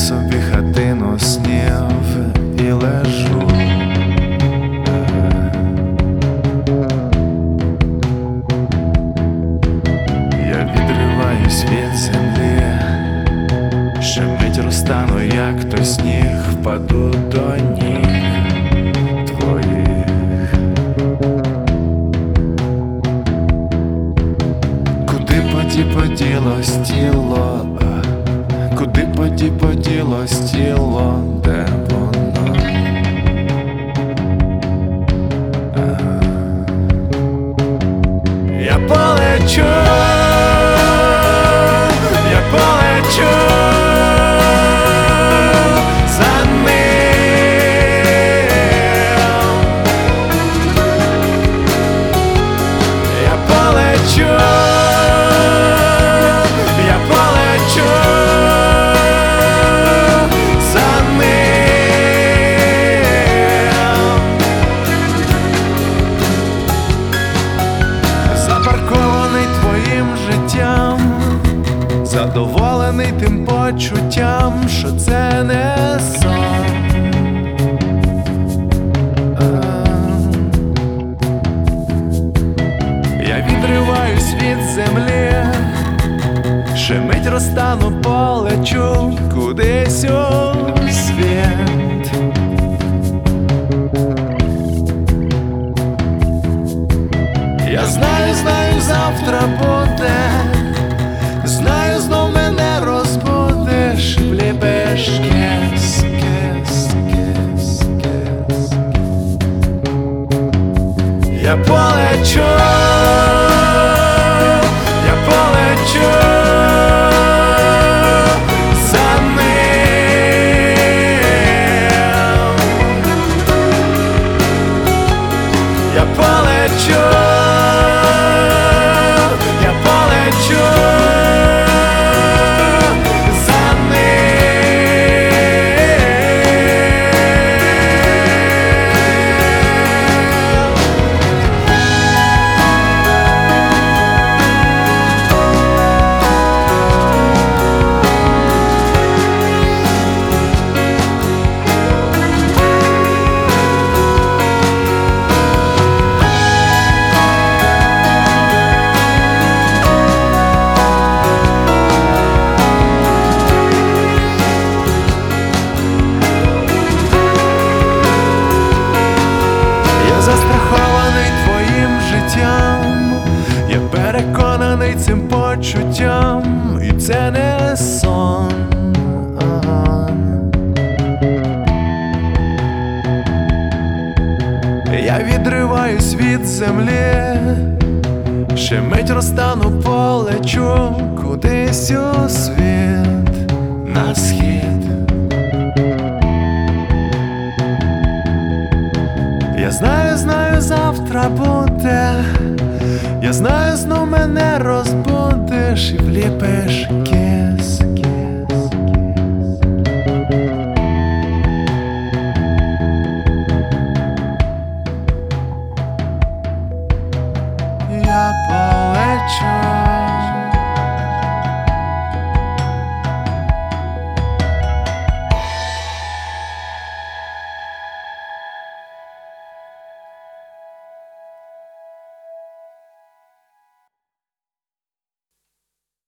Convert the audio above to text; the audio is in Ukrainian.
собі хатину снів і лежу. Я відриваюсь від землі, ще мить розтану, як той сніг, впаду до ніг твоїх. Куди поділось тіло? Куди поділось тіло, де воно? Я полечу, я полечу за ним. Я полечу, я полечу за ним. Запаркований твоїм життям, задоволений тим почуттям, що це не сон. Я відриваюсь від землі, ще мить розтану, полечу кудись у світ. Я знаю, завтра буде, знаю, знов мене розбудеш, вліпеш кес, кес, кес, кес. Я полечу, я полечу за ним. Я полечу, я полечу за ним. Застрахований твоїм життям, я переконаний цим почуттям, і це не сон. Я відриваюсь від землі, ще мить розтану, полечу кудись у світ, на схід. Я знаю, завтра буде, я знаю, знов мене розбудеш і вліпиш кіс.